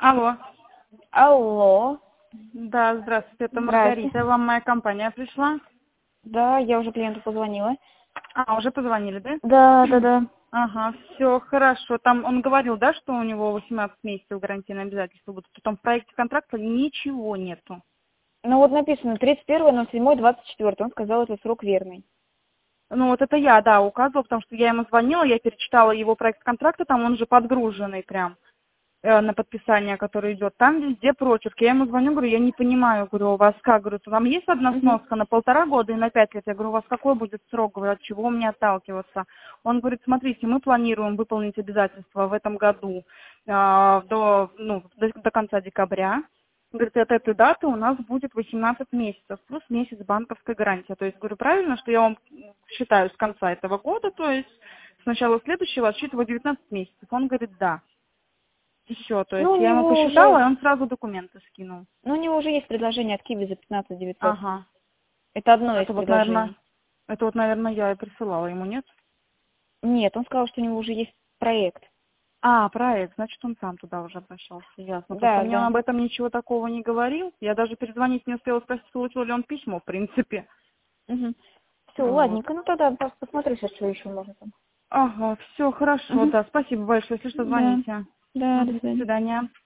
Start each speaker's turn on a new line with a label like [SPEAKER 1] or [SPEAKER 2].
[SPEAKER 1] Алло.
[SPEAKER 2] Алло.
[SPEAKER 1] Да, здравствуйте, это
[SPEAKER 2] Здрасте.
[SPEAKER 1] Маргарита. Вам моя компания пришла?
[SPEAKER 2] Да, я уже клиенту позвонила.
[SPEAKER 1] А, уже позвонили, да?
[SPEAKER 2] Да.
[SPEAKER 1] Ага, все хорошо. Там он говорил, да, что у него 18 месяцев гарантийные обязательства будут. Потом в проекте контракта ничего нету.
[SPEAKER 2] Ну вот написано 31.07.24. Он сказал, это срок верный.
[SPEAKER 1] Ну, вот это я, да, указывала, потому что я ему звонила, я перечитала его проект контракта, там он же подгруженный прям на подписание, который идет. Там везде прочерк. Я ему звоню, говорю, я не понимаю, говорю, у вас как, говорю, там есть одна
[SPEAKER 2] Угу.
[SPEAKER 1] сноска на 1,5 года и на 5 лет? Я говорю, у вас какой будет срок, говорю, от чего мне отталкиваться? Он говорит, смотрите, мы планируем выполнить обязательства в этом году до конца декабря. Говорит, от этой даты у нас будет 18 месяцев, плюс месяц банковской гарантии. То есть, говорю, правильно, что я вам считаю с конца этого года, то есть с начала следующего отсчитываю 19 месяцев. Он говорит, да. И все, то есть
[SPEAKER 2] Ну, у
[SPEAKER 1] я ему
[SPEAKER 2] него
[SPEAKER 1] посчитала, и
[SPEAKER 2] уже,
[SPEAKER 1] он сразу документы скинул.
[SPEAKER 2] ну, у него уже есть предложение от Киви за 15 900.
[SPEAKER 1] Ага.
[SPEAKER 2] Это одно из
[SPEAKER 1] Это вот, наверное,
[SPEAKER 2] предложений.
[SPEAKER 1] я и присылала ему, нет?
[SPEAKER 2] Нет, он сказал, что у него уже есть проект.
[SPEAKER 1] А, проект, значит, он сам туда уже обращался, ясно. Просто
[SPEAKER 2] Да,
[SPEAKER 1] мне он
[SPEAKER 2] да.
[SPEAKER 1] об этом ничего такого не говорил. Я даже перезвонить не успела спросить, получил ли он письмо, в принципе.
[SPEAKER 2] Угу. Все,
[SPEAKER 1] Вот.
[SPEAKER 2] ладненько. Ну тогда посмотри сейчас, что еще можно там.
[SPEAKER 1] Ага, все хорошо,
[SPEAKER 2] Угу.
[SPEAKER 1] да, спасибо большое, если что,
[SPEAKER 2] Да.
[SPEAKER 1] звоните.
[SPEAKER 2] Да, до
[SPEAKER 1] Мгм, до
[SPEAKER 2] свидания.
[SPEAKER 1] свидания.